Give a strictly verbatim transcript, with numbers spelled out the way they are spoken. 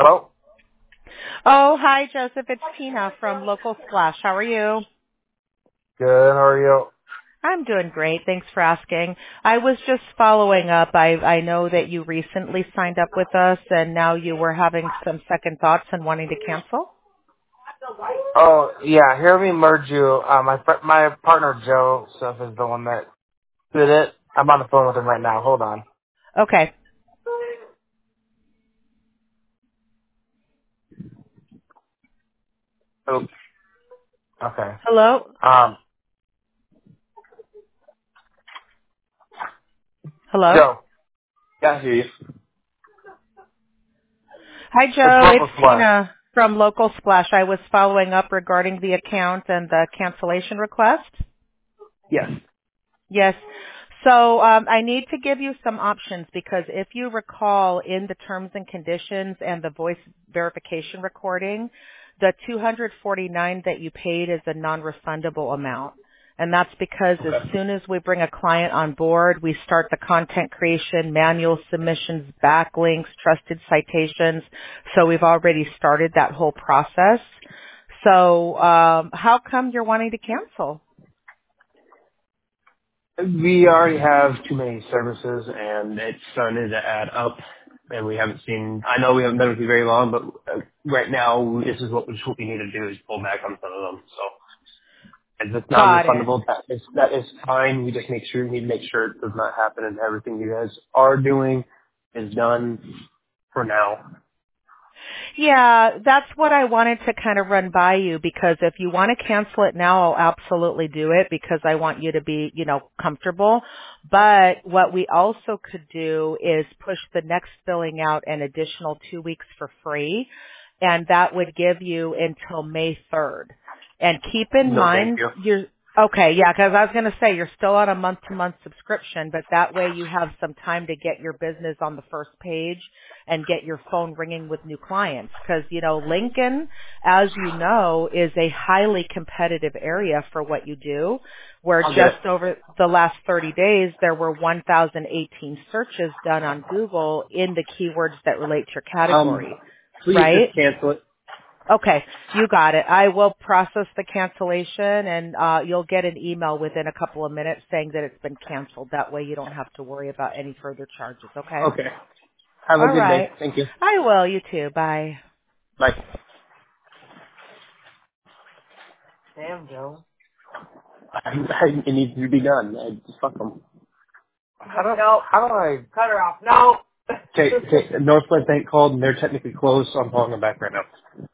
Hello? Oh, hi, Joseph. It's Tina from Local Splash. How are you? Good, how are you? I'm doing great. Thanks for asking. I was just following up. I, I know that you recently signed up with us and now you were having some second thoughts and wanting to cancel. Oh, yeah, here let me merge you. Uh, my fr- my partner Joe stuff is the one that did it. I'm on the phone with him right now. Hold on. Okay. Oh, okay. Hello? Um, Hello? Joe. Yeah, I hear you. Hi, It's Joe. It's Local Splash. Tina from Local Splash. I was following up regarding the account and the cancellation request. Yes. Yes. So um, I need to give you some options because if you recall in the terms and conditions and the voice verification recording, the two hundred forty-nine dollars that you paid is a non-refundable amount. And that's because as Okay. soon as we bring a client on board, we start the content creation, manual submissions, backlinks, trusted citations. So we've already started that whole process. So um, how come you're wanting to cancel? We already have too many services, and it's starting to add up. And we haven't seen. I know we haven't been with you very long, but uh, right now this is what, what we need to do is pull back on some of them. So. If it's Got it. non-refundable, that is, that is fine. We just make sure, we need to make sure it does not happen and everything you guys are doing is done for now. Yeah, that's what I wanted to kind of run by you because if you want to cancel it now, I'll absolutely do it because I want you to be, you know, comfortable. But what we also could do is push the next billing out an additional two weeks for free, and that would give you until May third. And keep in No, thank mind, you. you're okay, yeah, because I was going to say you're still on a month-to-month subscription, but that way you have some time to get your business on the first page and get your phone ringing with new clients. Because, you know, Lincoln, as you know, is a highly competitive area for what you do, where I'll get it. just over the last thirty days, there were one thousand eighteen searches done on Google in the keywords that relate to your Um, category, please right? just cancel it. Okay, you got it. I will process the cancellation and uh, you'll get an email within a couple of minutes saying that it's been canceled. That way you don't have to worry about any further charges, okay? Okay. Have a All good day. right. Thank you. I will. You too. Bye. Bye. Damn, Joe. I, I, it needs to be done. I, just fuck them. How do, no. How do I... Cut her off. No! Okay, okay. Northwest Bank called and they're technically closed, so I'm calling them back right now.